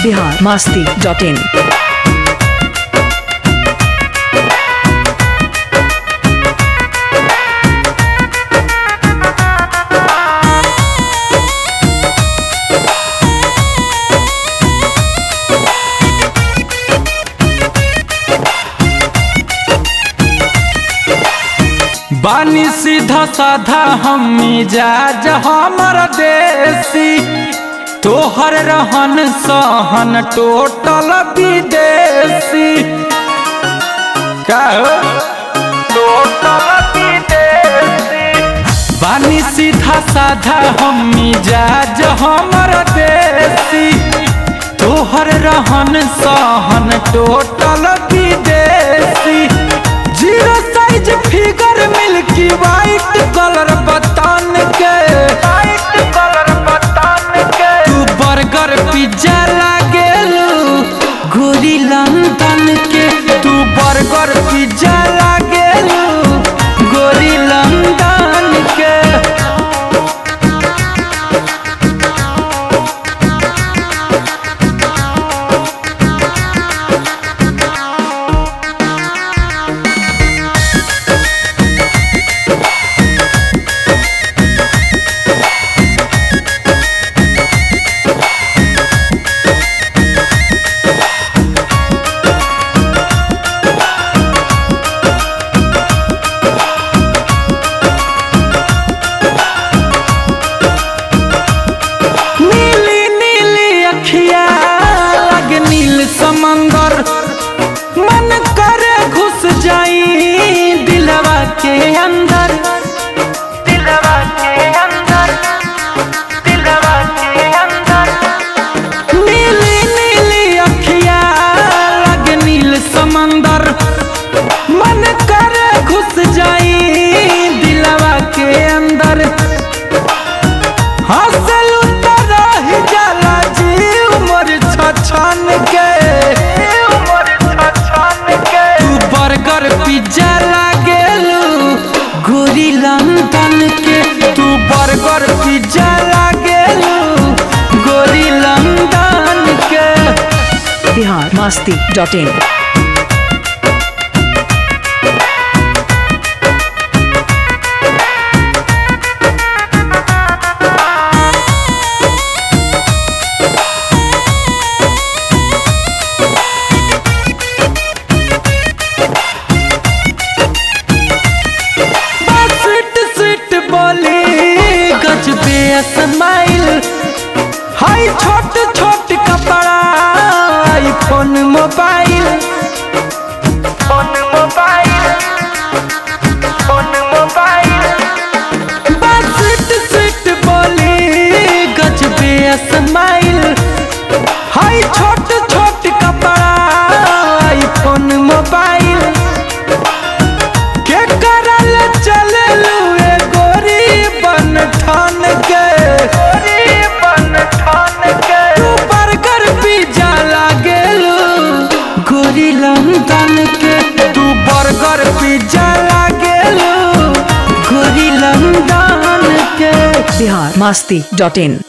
biharmasti.in। बानी सीधा साधा हम मिजाज हमर देसी, तोहर रहन सहन टोटल विदेशी। का टोटल विदेशी। बानी सीधा साधा हम मिजाज हमर देसी, तोहर रहन सहन टोटल विदेशी। Zero size figure milky white colour बतान के, तू बर्गर पिज्जा लागेलू गोरी लंदन के, तू बर्गर पिज्जा लागेलू गोरी लंदन के। समंदर मन करे घुस जाई दिलवा के अंदर, दिलवा के अंदर, दिलवा के अंदर। नीली नीली अखिया लग नील समंदर, मन करे घुस जाई दिलवा के अंदर। हंसल उतर ही जाला जीव मोर छछन के, पिज्जा लागेलू गोरी लंदन के, तू बर्गर पिज्जा लागेलू गोरी लंदन के। biharmasti.in। स्माइल हाय छोट छोट कपड़ा iPhone mobile, phone mobile, phone mobile. बस स्वीट बोली गजबे स्माइल, हाय छोट छोट कपड़ा आईफोन मोबाइल। के करल चले लुए गोरी बन ठान के, तू बर्गर पिज्जा लागेलू गोरी लंदन के, तू बर्गर पिज्जा लागेलू गोरी लंदन के। biharmasti.in।